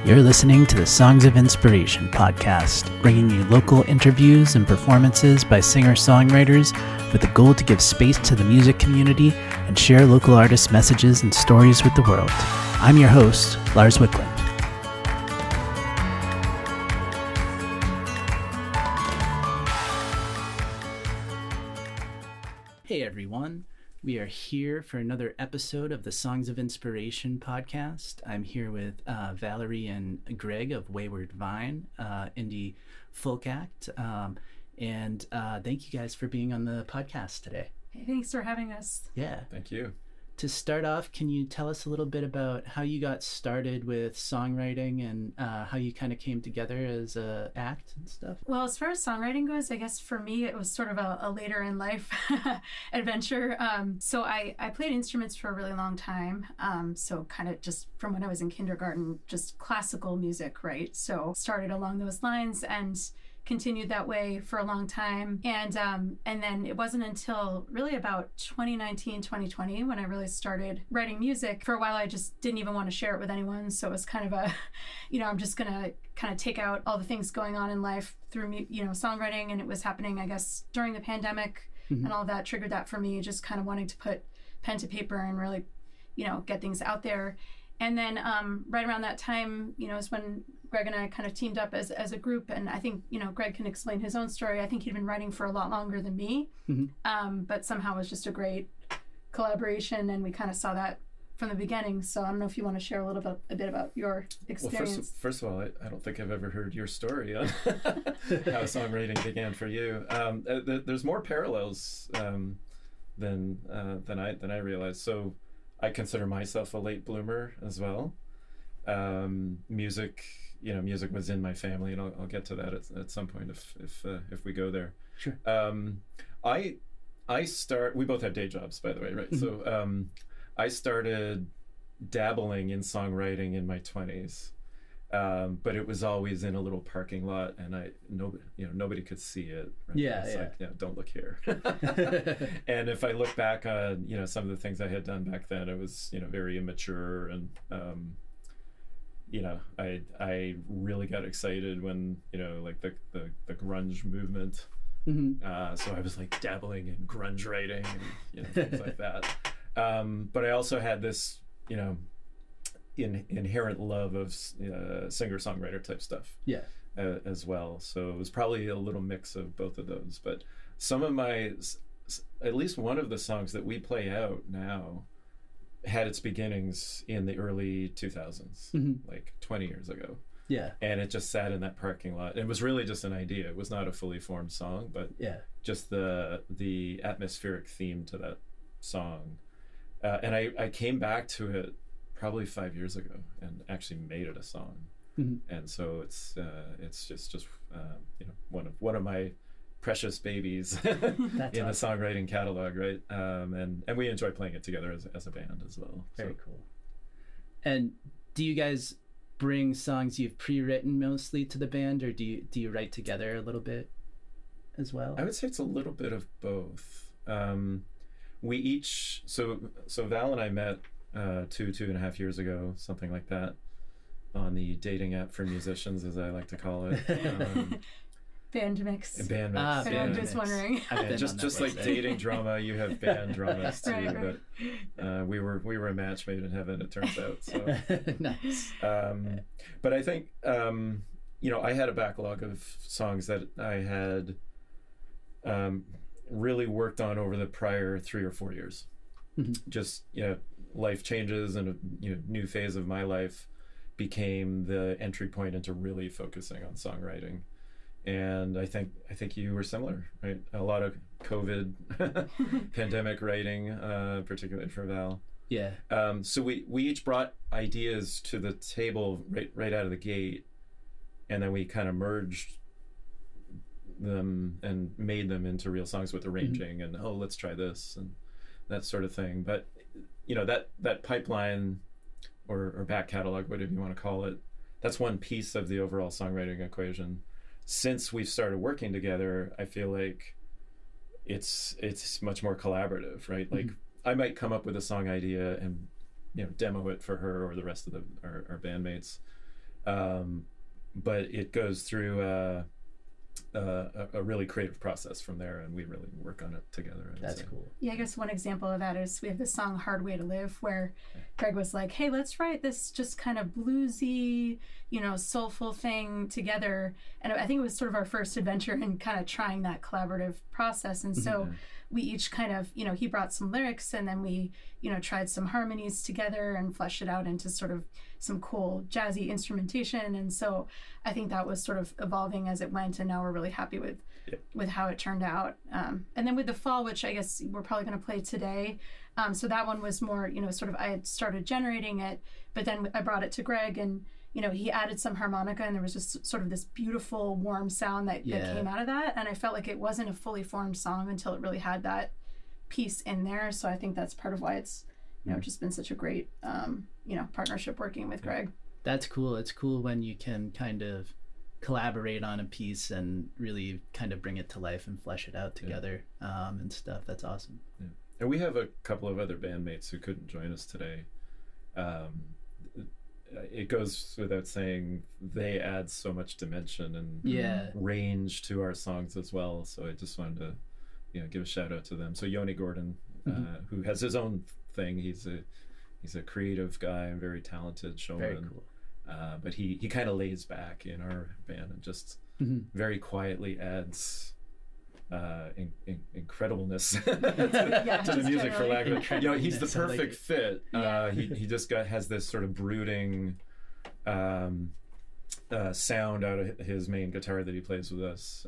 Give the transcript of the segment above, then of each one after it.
You're listening to the Songs of Inspiration podcast, bringing you local interviews and performances by singer-songwriters with the goal to give space to the music community and share local artists' messages and stories with the world. I'm your host, Lars Wickland. Hey everyone. We are here for another episode of the Songs of Inspiration podcast. I'm here with Valerie and Greg of Wayward Vine, indie folk act. And thank you guys for being on the podcast today. Hey, thanks for having us. Yeah. Thank you. To start off, can you tell us a little bit about how you got started with songwriting and how you kind of came together as an act and stuff? Well, as far as songwriting goes, I guess for me, it was sort of a later in life adventure. So I played instruments for a really long time. So kind of just from when I was in kindergarten, just classical music, right? So started along those lines and continued that way for a long time. And then it wasn't until really about 2019, 2020 when I really started writing music. For a while, I just didn't even want to share it with anyone. So it was kind of a, I'm just going to kind of take out all the things going on in life through, songwriting. And it was happening, I guess, during the pandemic and all of that triggered that for me, just kind of wanting to put pen to paper and really, get things out there. And then right around that time, is when Greg and I kind of teamed up as a group. And I think, Greg can explain his own story. I think he'd been writing for a lot longer than me, but somehow it was just a great collaboration. And we kind of saw that from the beginning. So I don't know if you want to share a bit about your experience. Well, first of all, I don't think I've ever heard your story on how songwriting began for you. There's more parallels than I realized. So I consider myself a late bloomer as well. Music was in my family, and I'll get to that at some point if we go there. Sure. We both have day jobs, by the way, right? So I started dabbling in songwriting in my 20s, but it was always in a little parking lot, and nobody could see it. Right? Like, don't look here. And if I look back on some of the things I had done back then, it was very immature, and I really got excited when like the grunge movement. So I was like dabbling in grunge writing and things like that. But I also had this inherent love of singer-songwriter type stuff as well. So it was probably a little mix of both of those. But some of at least one of the songs that we play out now had its beginnings in the early 2000s, like 20 years ago. Yeah. And it just sat in that parking lot. It was really just an idea. It was not a fully formed song, but just the atmospheric theme to that song. And I came back to it probably 5 years ago and actually made it a song. And so it's just one of my precious babies in the songwriting catalog, right? And we enjoy playing it together as a band as well. Very cool. And do you guys bring songs you've pre-written mostly to the band, or do you write together a little bit as well? I would say it's a little bit of both. We each so Val and I met 2.5 years ago, something like that, on the dating app for musicians, as I like to call it. Bandmix. I'm just wondering. Just like dating drama, you have band dramas too. Right. But we were a match made in heaven, it turns out. So nice. But I think I had a backlog of songs that I had really worked on over the prior 3 or 4 years. Just life changes, and a new phase of my life became the entry point into really focusing on songwriting. And I think you were similar, right? A lot of COVID pandemic writing, particularly for Val. Yeah. So we each brought ideas to the table right out of the gate, and then we kind of merged them and made them into real songs with arranging and let's try this and that sort of thing. But that pipeline or back catalog, whatever you want to call it, that's one piece of the overall songwriting equation. Since we've started working together, I feel like it's much more collaborative, right? Like I might come up with a song idea and demo it for her or the rest of our bandmates, But it goes through a really creative process from there, and we really work on it together. That's cool. Yeah, I guess one example of that is we have the song Hard Way to Live, where Greg was like, hey, let's write this just kind of bluesy, soulful thing together. And I think it was sort of our first adventure in kind of trying that collaborative process. And so we each kind of, he brought some lyrics, and then we, tried some harmonies together and fleshed it out into sort of some cool jazzy instrumentation. And so I think that was sort of evolving as it went, and now we're really happy with how it turned out. And then with The Fall, which I guess we're probably going to play today. So that one was more, sort of I had started generating it, but then I brought it to Greg, and he added some harmonica, and there was just sort of this beautiful warm sound that came out of that. And I felt like it wasn't a fully formed song until it really had that piece in there. So I think that's part of why it's, just been such a great, partnership working with Greg. That's cool. It's cool when you can kind of collaborate on a piece and really kind of bring it to life and flesh it out together and stuff. That's awesome. Yeah. And we have a couple of other bandmates who couldn't join us today. It goes without saying, they add so much dimension and range to our songs as well. So I just wanted to, give a shout out to them. So Yoni Gordon, who has his own thing. He's a creative guy and very talented showman. Very cool. But he kind of lays back in our band and just very quietly adds incredibleness to the music, for lack of it. He's the perfect fit. He just has this sort of brooding sound out of his main guitar that he plays with us.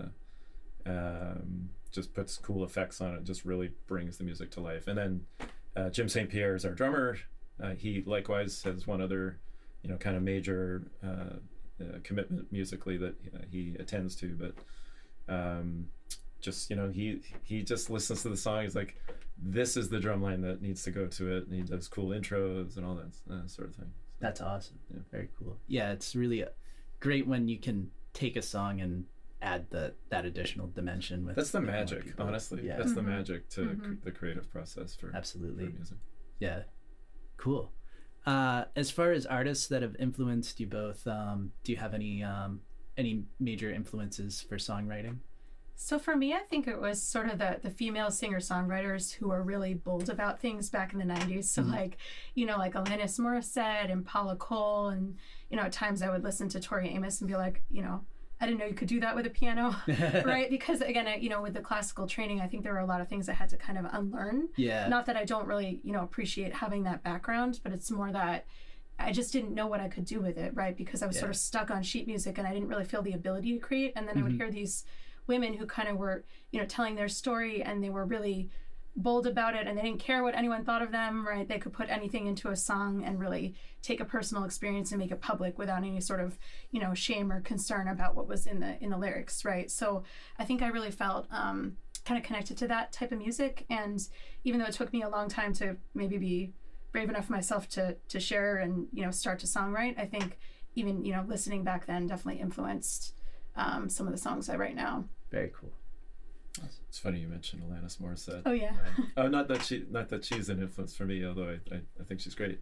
Just puts cool effects on it, just really brings the music to life. And then Jim St. Pierre is our drummer. He likewise has one other kind of major commitment musically that he attends to, but just he just listens to the song. He's like, this is the drum line that needs to go to it, and he does cool intros and all that sort of thing. That's awesome. Very cool. It's really great when you can take a song and add that additional dimension with. That's the magic, honestly. That's the magic to the creative process for absolutely for music. Cool. As far as artists that have influenced you both, do you have any major influences for songwriting? So for me, I think it was sort of the female singer-songwriters who were really bold about things back in the 90s. So like Alanis Morissette and Paula Cole, and, at times I would listen to Tori Amos and be like, I didn't know you could do that with a piano, right? Because again, with the classical training, I think there were a lot of things I had to kind of unlearn. Not that I don't really, appreciate having that background, but it's more that I just didn't know what I could do with it, right? Because I was sort of stuck on sheet music, and I didn't really feel the ability to create. And then I would hear these women who kind of were, telling their story, and they were really bold about it, and they didn't care what anyone thought of them, right? They could put anything into a song and really take a personal experience and make it public without any sort of, shame or concern about what was in the lyrics, right? So I think I really felt kind of connected to that type of music. And even though it took me a long time to maybe be brave enough myself to share and, start to songwrite, I think even, listening back then definitely influenced some of the songs I write now. Very cool. It's funny you mentioned Alanis Morissette. Oh yeah. Not that she's an influence for me, although I think she's great.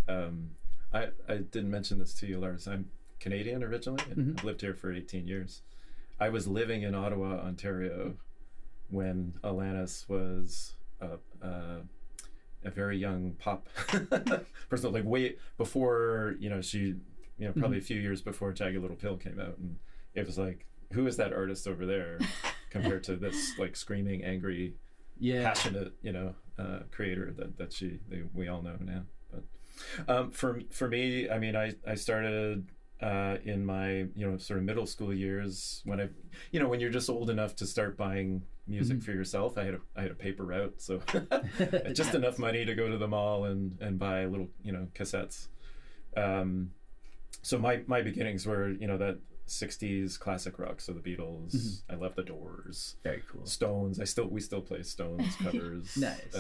I didn't mention this to you, Lars. I'm Canadian originally, and I've lived here for 18 years. I was living in Ottawa, Ontario, when Alanis was a very young pop person, like way before she, probably a few years before Jagged Little Pill came out, and it was like, who is that artist over there compared to this like screaming, angry, passionate, creator that we all know now. But for me, I mean, I started in my sort of middle school years when when you're just old enough to start buying music for yourself. I had a paper route, so just enough money to go to the mall and buy little cassettes. So my beginnings were that 60s classic rock, so the Beatles. I love the Doors. Very cool. Stones. We still play Stones covers. Nice.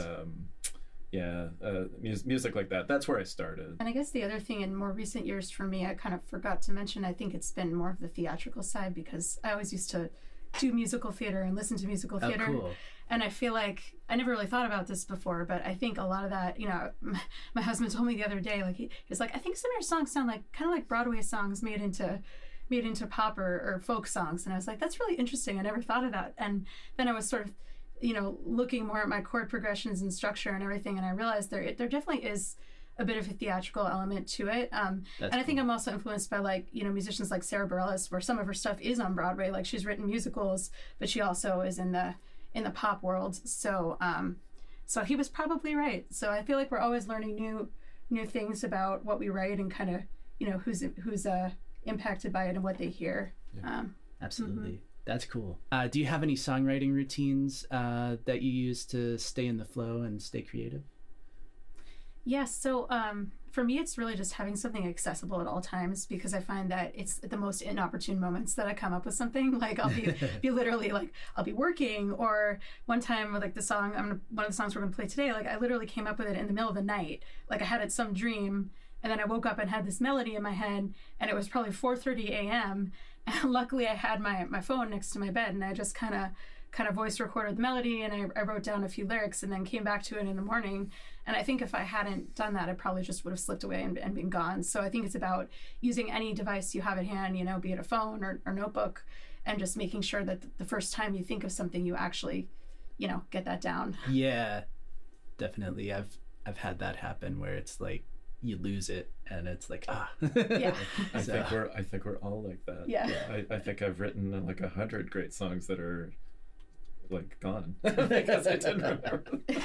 Music like that. That's where I started. And I guess the other thing in more recent years for me, I kind of forgot to mention, I think it's been more of the theatrical side, because I always used to do musical theater and listen to musical theater. Oh, cool. And I feel like I never really thought about this before, but I think a lot of that, you know, my husband told me the other day, like he was like, I think some of your songs sound like kind of like Broadway songs made into pop or folk songs. And I was like, that's really interesting. I never thought of that. And then I was sort of, you know, looking more at my chord progressions and structure and everything, and I realized there definitely is a bit of a theatrical element to it. And I think I'm also influenced by, like, you know, musicians like Sarah Bareilles, where some of her stuff is on Broadway. Like, she's written musicals, but she also is in the pop world. So so he was probably right. So I feel like we're always learning new things about what we write and kind of, you know, who's impacted by it and what they hear. Yeah. Absolutely. Mm-hmm. That's cool. Do you have any songwriting routines that you use to stay in the flow and stay creative? Yes. So for me, it's really just having something accessible at all times, because I find that it's at the most inopportune moments that I come up with something. Like I'll be literally like, I'll be working, or one time like the song, one of the songs we're going to play today, like I literally came up with it in the middle of the night. Like I had some dream, and then I woke up and had this melody in my head, and it was probably 4:30 a.m. And luckily I had my phone next to my bed, and I just kind of voice recorded the melody, and I wrote down a few lyrics and then came back to it in the morning. And I think if I hadn't done that, I probably just would have slipped away and been gone. So I think it's about using any device you have at hand, you know, be it a phone or notebook, and just making sure that the first time you think of something, you actually, you know, get that down. Yeah, definitely. I've had that happen where it's like you lose it and it's like, Yeah. I think we're all like that. Yeah. I think I've written like 100 great songs that are like gone because I didn't remember.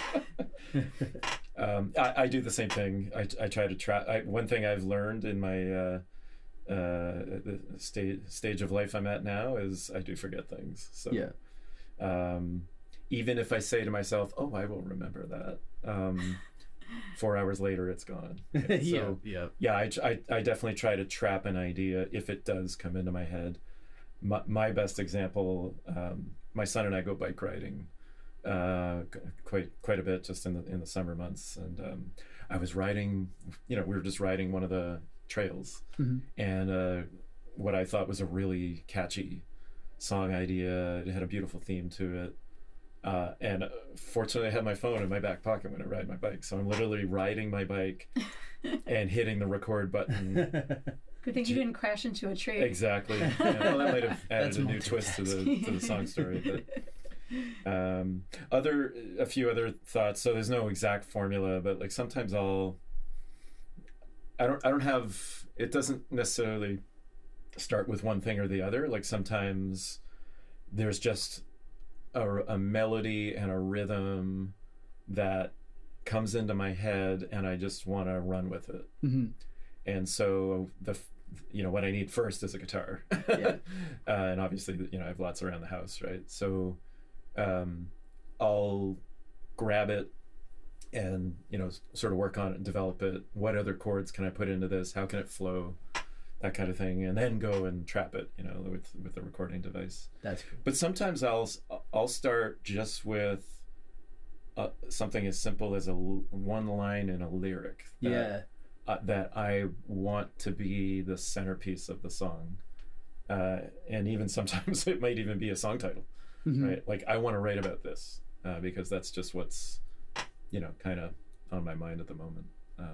I do the same thing. I try to track. One thing I've learned in my the stage of life I'm at now is I do forget things. So yeah. Even if I say to myself, "Oh, I will remember that," 4 hours later, it's gone. Okay, so, yeah. I definitely try to trap an idea if it does come into my head. My best example. My son and I go bike riding quite a bit just in the summer months, and I was riding. You know, we were just riding one of the trails, mm-hmm. and what I thought was a really catchy song idea. It had a beautiful theme to it, and fortunately, I had my phone in my back pocket when I ride my bike, so I'm literally riding my bike and hitting the record button. Good thing you didn't crash into a tree. Exactly. Yeah, well, that might have added a new twist to the song story. But a few other thoughts. So there's no exact formula, but like sometimes I don't have. It doesn't necessarily start with one thing or the other. Like sometimes there's just a melody and a rhythm that comes into my head, and I just want to run with it. Mm-hmm. And so what I need first is a guitar. Yeah. And obviously, I have lots around the house, right? So I'll grab it and, sort of work on it and develop it. What other chords can I put into this? How can it flow? That kind of thing. And then go and trap it, with the recording device. That's cool. But sometimes I'll start just with something as simple as one line in a lyric. That I want to be the centerpiece of the song. And even sometimes it might even be a song title, mm-hmm. right? Like, I want to write about this because that's just what's, kind of on my mind at the moment.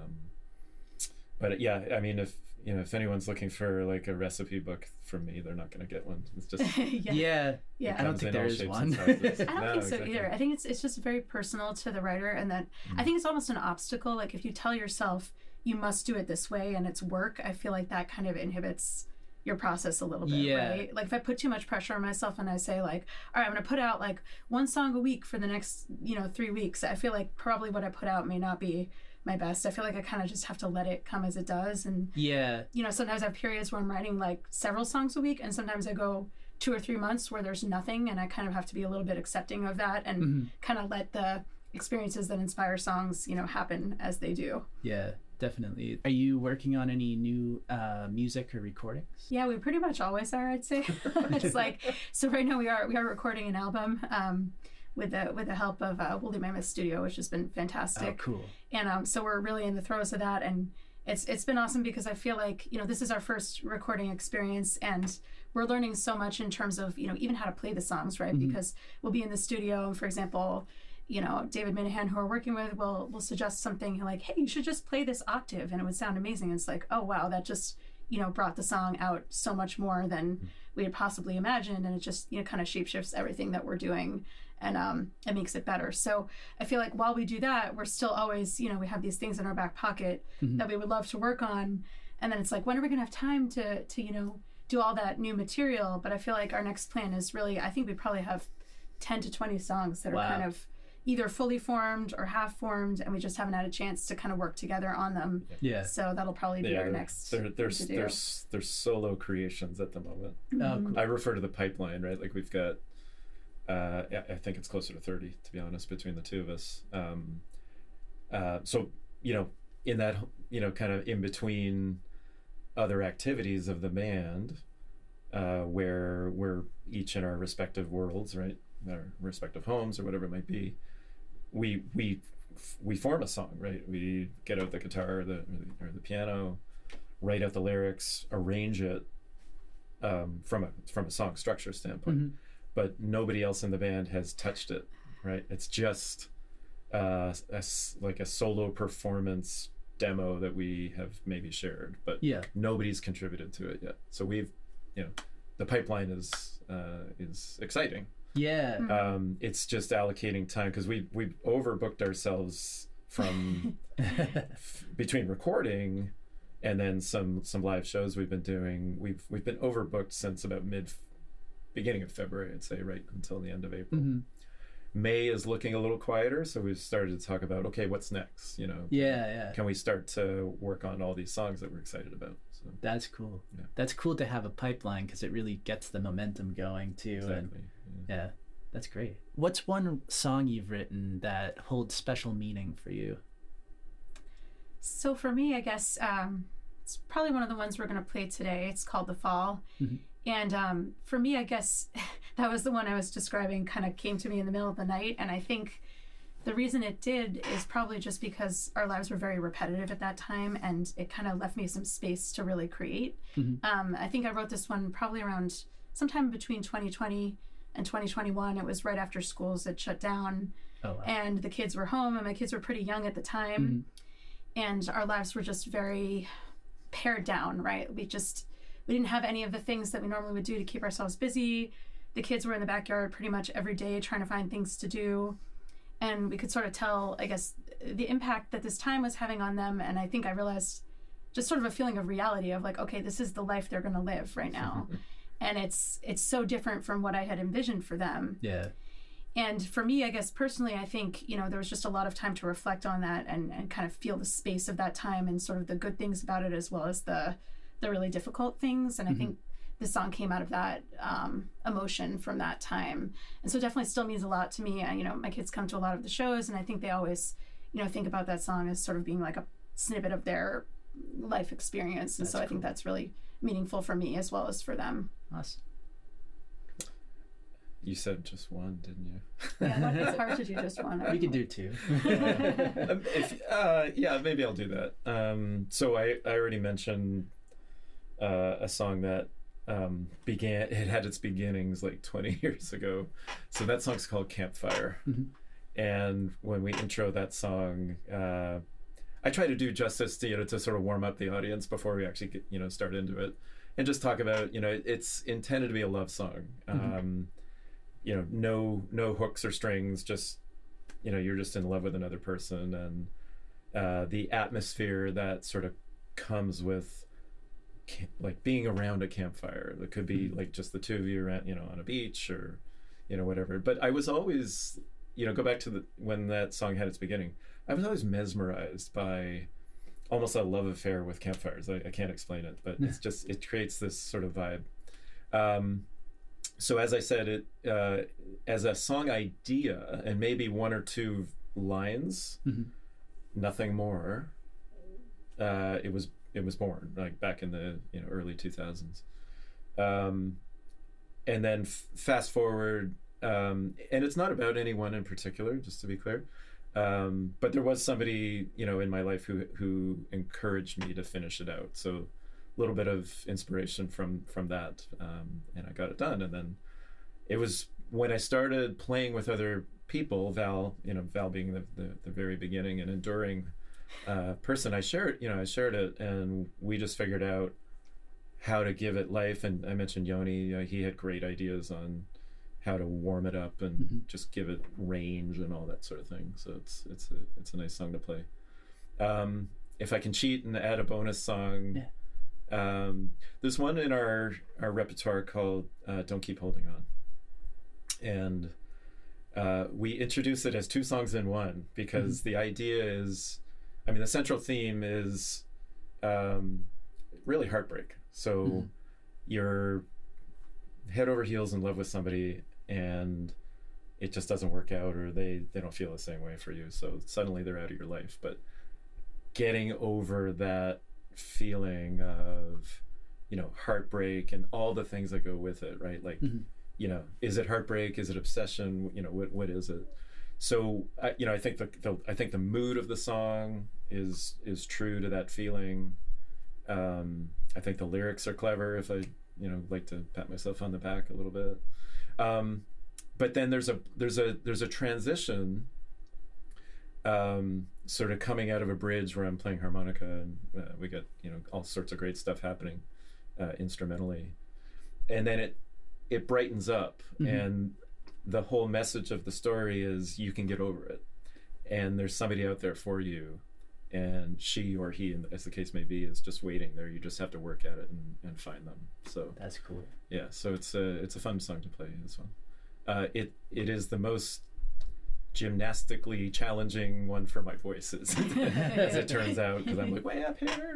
But yeah, I mean, if anyone's looking for like a recipe book from me, they're not going to get one. It's just yeah. I don't think there is one. I don't think so either. I think it's just very personal to the writer, and that I think it's almost an obstacle. Like if you tell yourself you must do it this way and it's work, I feel like that kind of inhibits your process a little bit, right? Like if I put too much pressure on myself and I say like, all right, I'm going to put out like one song a week for the next 3 weeks, I feel like probably what I put out may not be my best. I feel like I kind of just have to let it come as it does. And sometimes I have periods where I'm writing like several songs a week, and sometimes I go 2 or 3 months where there's nothing, and I kind of have to be a little bit accepting of that and mm-hmm. kind of let the experiences that inspire songs happen as they do. Definitely. Are you working on any new music or recordings? Yeah, we pretty much always are, I'd say. It's like, so right now we are recording an album with the help of Woolly Mammoth Studio, which has been fantastic. Oh, cool. And so we're really in the throes of that, and it's been awesome because I feel like, this is our first recording experience, and we're learning so much in terms of, even how to play the songs, right? Because we'll be in the studio, and for example, David Minahan, who we're working with, will suggest something like, hey, you should just play this octave, and it would sound amazing. And it's like, oh, wow, that just, brought the song out so much more than we had possibly imagined. And it just, kind of shapeshifts everything that we're doing, and it makes it better. So I feel like while we do that, we're still always, we have these things in our back pocket that we would love to work on. And then it's like, when are we going to have time to do all that new material? But I feel like our next plan is really, I think we probably have 10 to 20 songs that are kind of either fully formed or half formed, and we just haven't had a chance to kind of work together on them. Yeah. So that'll probably be our next. They're solo creations at the moment. Oh, cool. I refer to the pipeline, right? Like we've got, I think it's closer to 30, to be honest, between the two of us. So in that kind of in between other activities of the band, where we're each in our respective worlds, right? Our respective homes or whatever it might be, we form a song, right? We get out the guitar or the piano, write out the lyrics, arrange it from a song structure standpoint, but nobody else in the band has touched it, right? It's just like a solo performance demo that we have maybe shared, but nobody's contributed to it yet. So we've, the pipeline is exciting. Yeah. It's just allocating time, because we've overbooked ourselves from between recording and then some live shows we've been doing. We've been overbooked since about beginning of February, I'd say, right until the end of April. May is looking a little quieter, so we've started to talk about, okay, what's next? Can we start to work on all these songs that we're excited about? So that's cool. Yeah. That's cool to have a pipeline, because it really gets the momentum going too. Exactly. Yeah, that's great. What's one song you've written that holds special meaning for you? So for me, I guess it's probably one of the ones we're going to play today. It's called The Fall. And for me, I guess that was the one I was describing, kind of came to me in the middle of the night. And I think the reason it did is probably just because our lives were very repetitive at that time, and it kind of left me some space to really create. I think I wrote this one probably around sometime between 2020 and 2021. It was right after schools had shut down. Oh, wow. And the kids were home, and my kids were pretty young at the time. And our lives were just very pared down, right? We didn't have any of the things that we normally would do to keep ourselves busy. The kids were in the backyard pretty much every day trying to find things to do. And we could sort of tell, I guess, the impact that this time was having on them. And I think I realized just sort of a feeling of reality of like, okay, this is the life they're going to live right now. And it's so different from what I had envisioned for them. Yeah. And for me, I guess personally, I think, there was just a lot of time to reflect on that and kind of feel the space of that time and sort of the good things about it, as well as the really difficult things. And I think this song came out of that emotion from that time. And so it definitely still means a lot to me. My kids come to a lot of the shows, and I think they always, think about that song as sort of being like a snippet of their life experience. And I think that's really meaningful for me as well as for them. Awesome. You said just one, didn't you? Yeah, it's hard to do just one. We could do two. Maybe I'll do that. So I already mentioned a song that it had its beginnings like 20 years ago. So that song's called Campfire. And when we intro that song, I try to do justice to sort of warm up the audience before we actually get, start into it, and just talk about, it's intended to be a love song. No hooks or strings, just, you're just in love with another person, and the atmosphere that sort of comes with like being around a campfire. That could be like just the two of you around, on a beach or, whatever. But I was always, go back to when that song had its beginning, I was always mesmerized by almost a love affair with campfires. I can't explain it, but it's just, it creates this sort of vibe. So as I said, it as a song idea and maybe one or two lines, nothing more. It was born like back in the early 2000s, and then fast forward, and it's not about anyone in particular, just to be clear. But there was somebody, in my life who encouraged me to finish it out. So a little bit of inspiration from that, and I got it done. And then it was when I started playing with other people, Val being the very beginning and enduring person, I shared it, and we just figured out how to give it life. And I mentioned Yoni, he had great ideas on how to warm it up and just give it range and all that sort of thing. So it's a nice song to play. If I can cheat and add a bonus song, there's one in our repertoire called Don't Keep Holding On. And we introduce it as two songs in one because the idea is, the central theme is really heartbreak. So you're head over heels in love with somebody and it just doesn't work out, or they don't feel the same way for you. So suddenly they're out of your life. But getting over that feeling of, heartbreak and all the things that go with it, right? Like, is it heartbreak? Is it obsession? What is it? So, I think the mood of the song is true to that feeling. I think the lyrics are clever, if I, like to pat myself on the back a little bit. But then there's a transition, sort of coming out of a bridge where I'm playing harmonica, and we got, all sorts of great stuff happening, instrumentally. And then it brightens up, and the whole message of the story is you can get over it, and there's somebody out there for you, and she or he, as the case may be, is just waiting there. You just have to work at it and find them. So that's cool. Yeah, so it's a fun song to play as well. It is the most gymnastically challenging one for my voices, as it turns out, because I'm like way up here.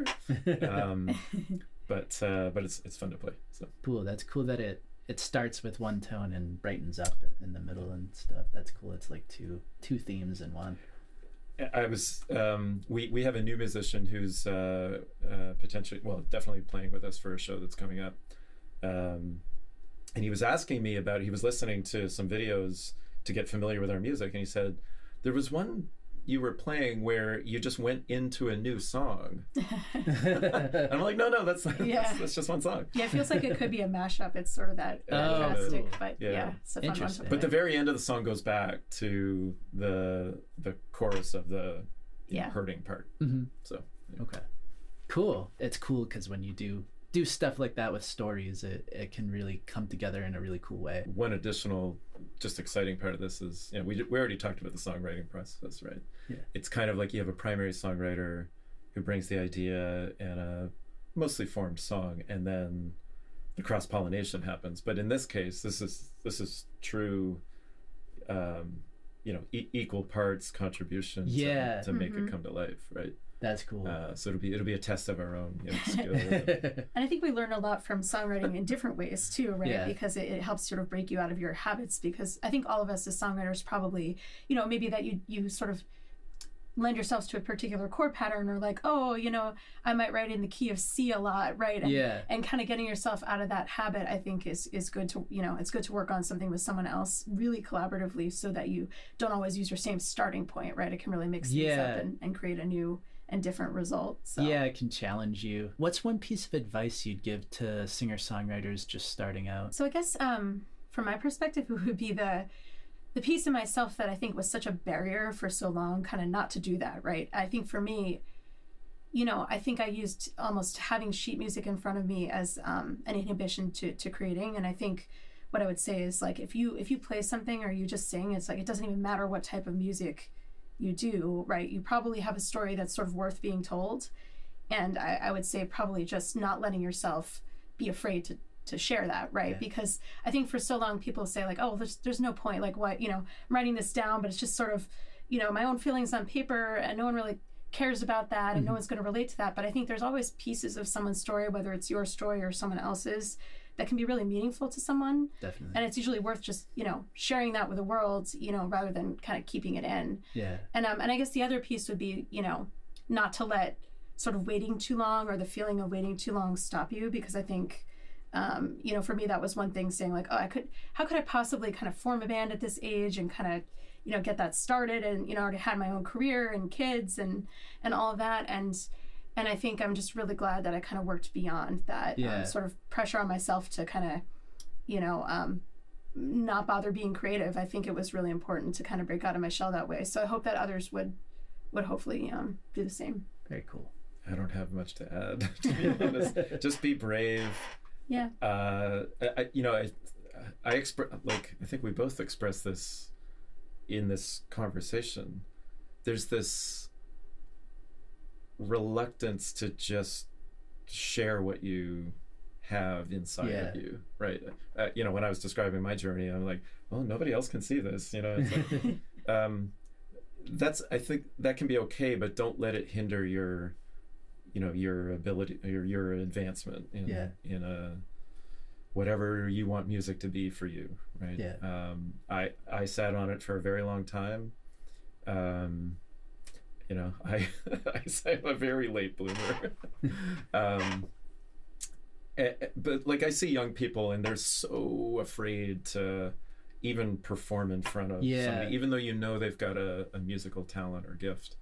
But it's fun to play. So cool. That's cool that it starts with one tone and brightens up in the middle and stuff. That's cool. It's like two themes in one. I was we have a new musician who's potentially, definitely playing with us for a show that's coming up, and he was asking me about, he was listening to some videos to get familiar with our music, and he said there was one you were playing where you just went into a new song. I'm like, no, that's just one song. Yeah, it feels like it could be a mashup. It's sort of that drastic, but it's a fun one to play. But the very end of the song goes back to the chorus of the hurting part. So okay, cool. It's cool because when you do stuff like that with stories, it can really come together in a really cool way. One additional just exciting part of this is, we already talked about the songwriting process, right? Yeah. It's kind of like you have a primary songwriter who brings the idea and a mostly formed song, and then the cross-pollination happens. But in this case, this is true, equal parts contribution to make it come to life, right? That's cool. So it'll be a test of our own skill. And I think we learn a lot from songwriting in different ways too, right? Yeah. Because it helps sort of break you out of your habits. Because I think all of us as songwriters probably, maybe that you sort of lend yourselves to a particular chord pattern, or like, I might write in the key of C a lot, right? And kind of getting yourself out of that habit, I think is good to, it's good to work on something with someone else really collaboratively, so that you don't always use your same starting point, right? It can really mix things up and create a new and different results. So. Yeah, it can challenge you. What's one piece of advice you'd give to singer-songwriters just starting out? So I guess from my perspective, it would be the piece of myself that I think was such a barrier for so long, kind of not to do that, right? I think for me, I think I used almost having sheet music in front of me as an inhibition to creating. And I think what I would say is, like, if you play something or you just sing, it's like, it doesn't even matter what type of music you do, right? You probably have a story that's sort of worth being told. And I would say probably just not letting yourself be afraid to share that, right? Yeah. Because I think for so long people say like, oh, there's no point, like what, I'm writing this down, but it's just sort of, my own feelings on paper, and no one really cares about that, and no one's going to relate to that. But I think there's always pieces of someone's story, whether it's your story or someone else's, that can be really meaningful to someone. Definitely. And it's usually worth just, sharing that with the world, rather than kind of keeping it in. Yeah. And I guess the other piece would be, not to let sort of waiting too long, or the feeling of waiting too long, stop you. Because I think, for me, that was one thing, saying like, oh, how could I possibly kind of form a band at this age and kind of, get that started, and already had my own career and kids and all of that, and I think I'm just really glad that I kind of worked beyond that sort of pressure on myself to kind of not bother being creative. I think it was really important to kind of break out of my shell that way. So I hope that others would hopefully do the same. Very cool. I don't have much to add, to be honest. Just be brave. Yeah. I think we both expressed this in this conversation. There's this reluctance to just share what you have inside of you, right? When I was describing my journey, I'm like, well, nobody else can see this. It's like, I think that can be okay, but don't let it hinder your ability or your advancement in a whatever you want music to be for you, right? I sat on it for a very long time. I'm a very late bloomer. But like, I see young people and they're so afraid to even perform in front of somebody, even though they've got a musical talent or gift.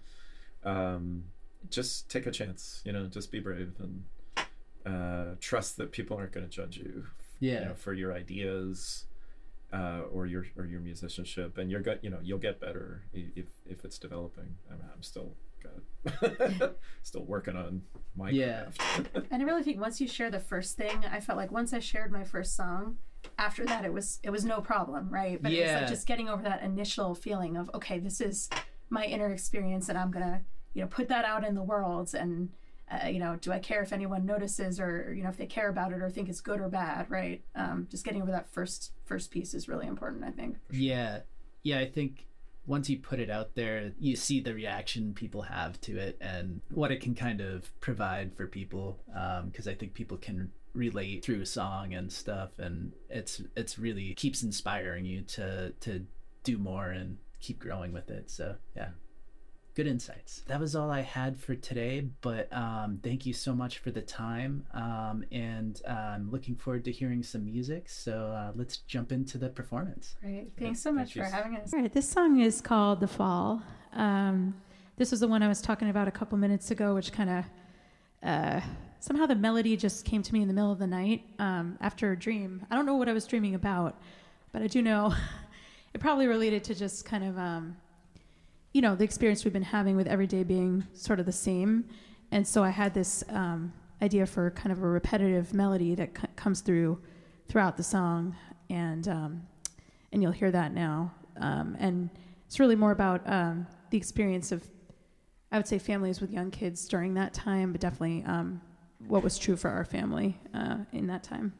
Just take a chance, just be brave and trust that people aren't going to judge you, for your ideas or your musicianship, and you'll get better if it's developing. I'm still still working on my craft. And I really think once you share the first thing, I felt like once I shared my first song, after that it was no problem, right? But it was like just getting over that initial feeling of, okay, this is my inner experience, and I'm gonna put that out in the world, and do I care if anyone notices, or if they care about it or think it's good or bad, right? Just getting over that first piece is really important, I think. I think once you put it out there, you see the reaction people have to it and what it can kind of provide for people, because I think people can relate through a song and stuff, and it's really keeps inspiring you to do more and keep growing with it. So good insights. That was all I had for today, but thank you so much for the time, and I'm looking forward to hearing some music, so let's jump into the performance. Great. Thanks so much for having us. All right, this song is called The Fall. This was the one I was talking about a couple minutes ago, which kind of somehow the melody just came to me in the middle of the night after a dream. I don't know what I was dreaming about, but I do know it probably related to just kind of the experience we've been having with every day being sort of the same. And so I had this idea for kind of a repetitive melody that comes throughout the song, and you'll hear that now. And it's really more about the experience of, I would say, families with young kids during that time, but definitely what was true for our family in that time.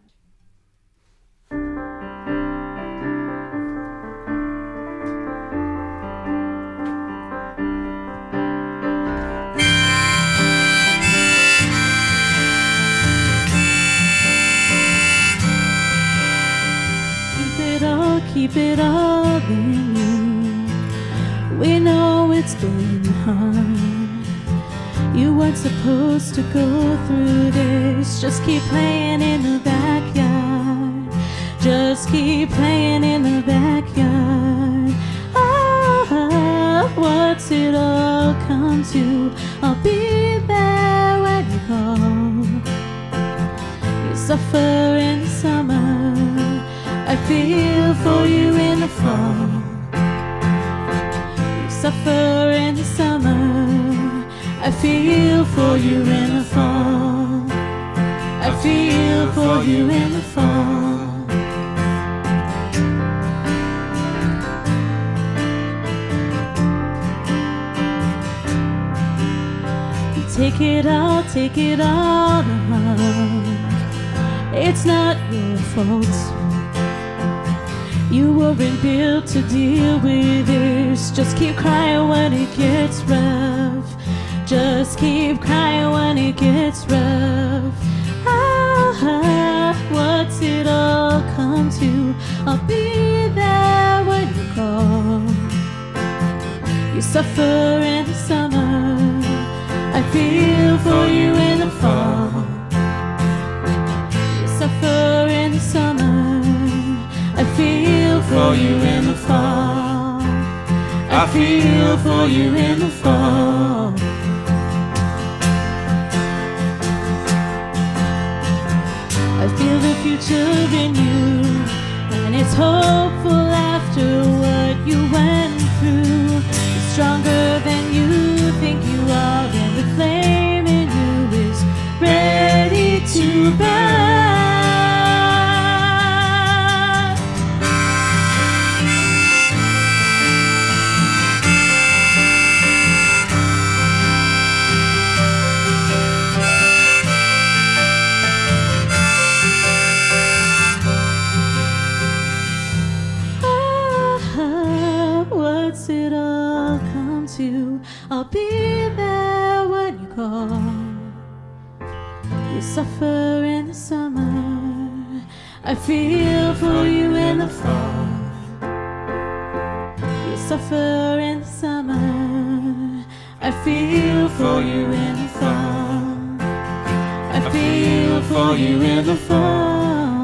Keep it all in you. We know it's been hard. You weren't supposed to go through this. Just keep playing in the backyard. Just keep playing in the backyard. Oh, what's it all come to? I'll be there when you call. You suffer in summer, I feel for you in the fall. You suffer in the summer, I feel for you in the fall. I feel for you in the fall. You take it all to heart. It's not your fault. You weren't built to deal with this. Just keep crying when it gets rough. Just keep crying when it gets rough. What's it all come to? I'll be there when you call. You suffer in the summer, I feel for you in the fall. You suffer in the summer, I feel for you in the fall. I feel for you in the fall. I feel the future in you, and it's hopeful after what you went through. It's stronger than you think you are, and the flame in you is ready to burn. What's it all come to? I'll be there when you call. You suffer in the summer, I feel for you in the fall. You suffer in the summer, I feel for you in the fall. I feel for you in the fall.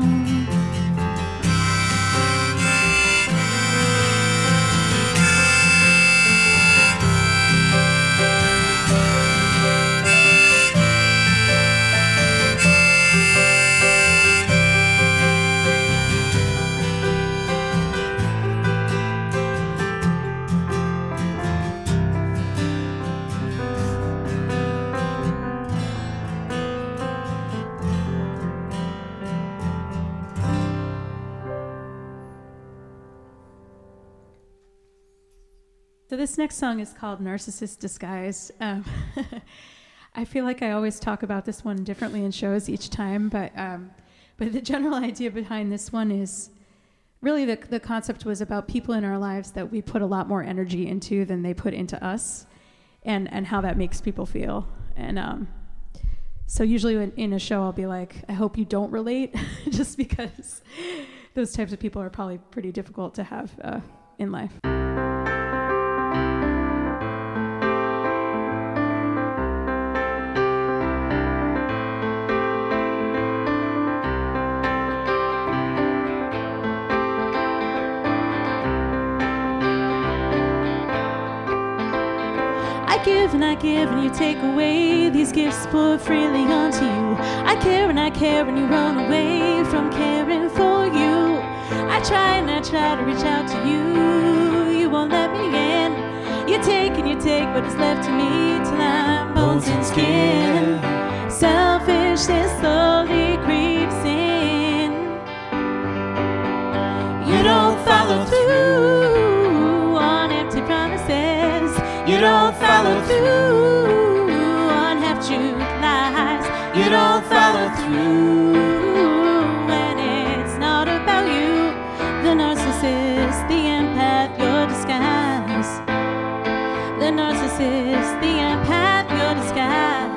So this next song is called Narcissist Disguise. I feel like I always talk about this one differently in shows each time, but the general idea behind this one is really the concept was about people in our lives that we put a lot more energy into than they put into us, and how that makes people feel. And so usually in a show I'll be like, I hope you don't relate, just because those types of people are probably pretty difficult to have in life. I give and you take away. These gifts pour freely onto you. I care and you run away from caring for you. I try to reach out to you. You won't let me in. You take what is left to me till I'm bones and skin. Selfishness slowly creeps in. You don't follow through on empty promises. You don't follow through on half-truth lies. You don't follow through when it's not about you. The narcissist, the empath, your disguise. The narcissist, the empath, your disguise.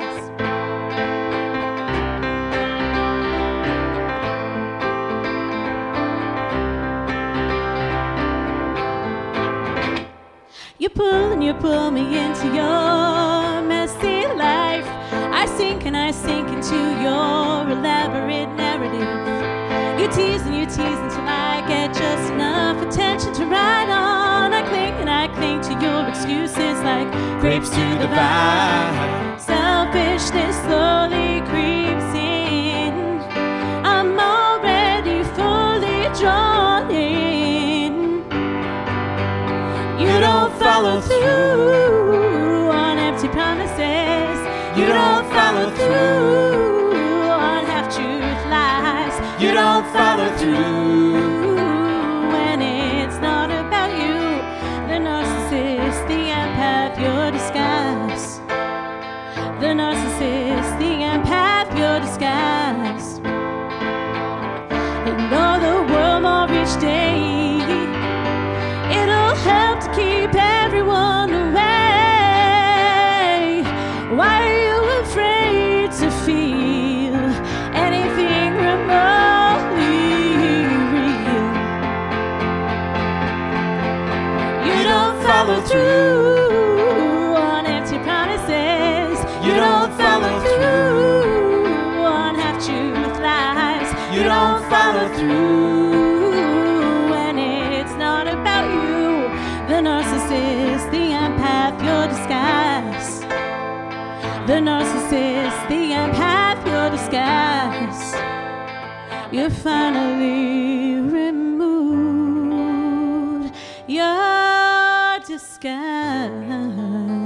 You pull me into your messy life. I sink into your elaborate narrative. You tease until I get just enough attention to ride on. I cling to your excuses like grapes to the vine. Selfishness slowly creeps in. I'm already fully drawn in. You don't follow through on empty promises. You don't follow through on half-truth lies. You don't follow through when it's not about you. The narcissist, the empath, your disguise. The narcissist, the empath, your disguise. Ignore the world more each day. It'll help to keep everyone away. Why are you afraid to feel anything remotely real? You don't follow through on empty promises. You don't follow through on half-truth lies. You don't follow through when it's not about you. The narcissist, you finally removed your disguise.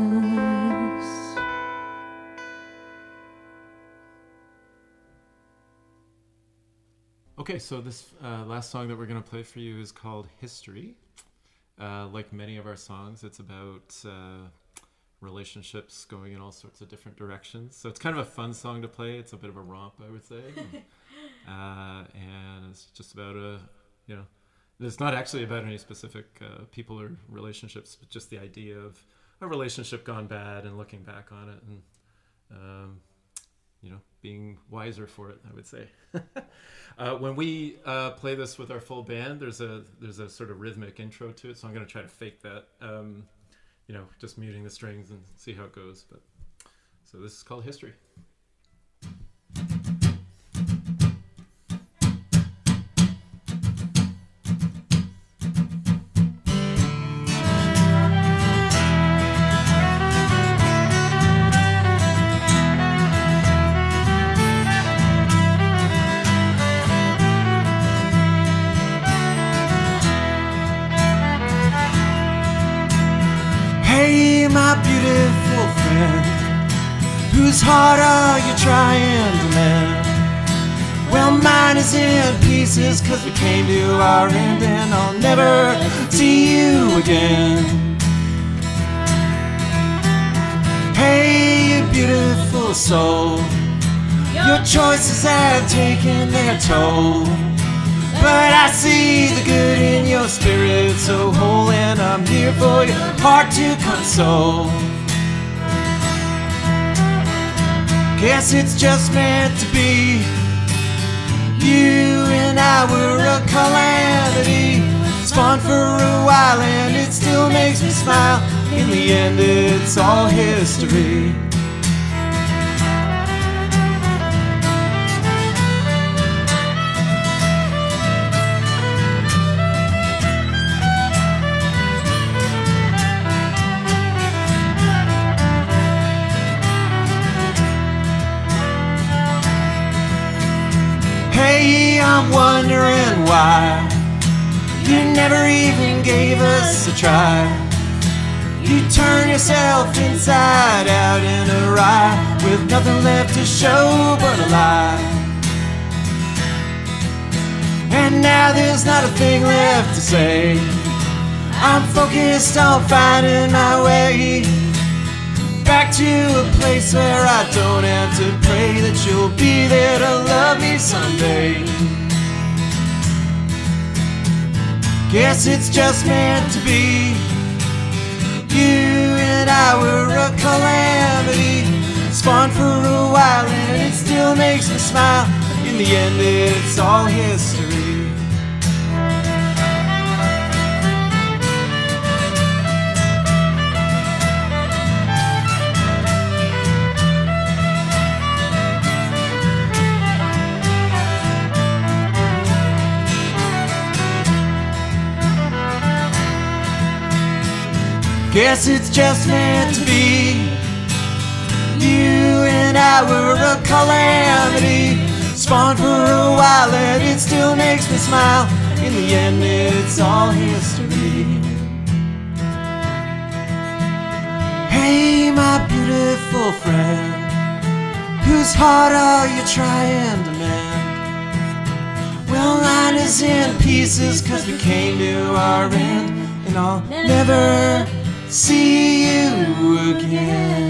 Okay, so this last song that we're going to play for you is called History. Like many of our songs, it's about relationships going in all sorts of different directions. So it's kind of a fun song to play. It's a bit of a romp, I would say. And it's just about it's not actually about any specific people or relationships, but just the idea of a relationship gone bad and looking back on it and, being wiser for it, I would say. When we play this with our full band, there's a sort of rhythmic intro to it, so I'm going to try to fake that, just muting the strings and see how it goes. But so this is called History. Beautiful friend, whose heart are you trying to mend? Well, mine is in pieces, 'cause we came to our end, and I'll never see you again. Hey, you beautiful soul, your choices have taken their toll, but I see the good in your spirit so whole, and I'm here for your heart to console. Guess it's just meant to be. You and I were a calamity, spawned for a while, and it still makes me smile. In the end, it's all history. I'm wondering why you never even gave us a try. You turn yourself inside out in a ride, with nothing left to show but a lie. And now there's not a thing left to say. I'm focused on finding my way back to a place where I don't have to pray that you'll be there to love me someday. Guess it's just meant to be. You and I were a calamity, spawned for a while, and it still makes me smile. In the end, it's all history. Guess it's just meant to be. You and I were a calamity, spawned for a while, and it still makes me smile. In the end, it's all history. Hey, my beautiful friend, whose heart are you trying to mend? Well, mine is in pieces, 'cause we came to our end, and I'll never see you again.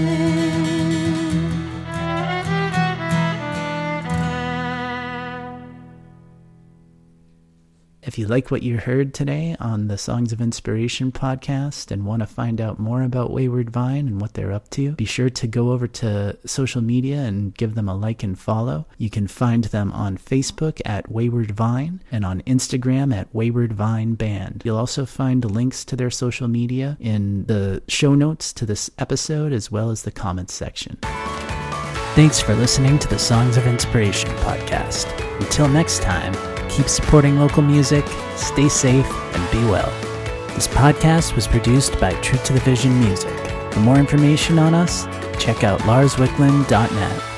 If you like what you heard today on the Songs of Inspiration podcast and want to find out more about Wayward Vine and what they're up to, be sure to go over to social media and give them a like and follow. You can find them on Facebook at Wayward Vine and on Instagram at Wayward Vine Band. You'll also find links to their social media in the show notes to this episode as well as the comments section. Thanks for listening to the Songs of Inspiration podcast. Until next time, keep supporting local music, stay safe, and be well. This podcast was produced by True to the Vision Music. For more information on us, check out larswicklund.net.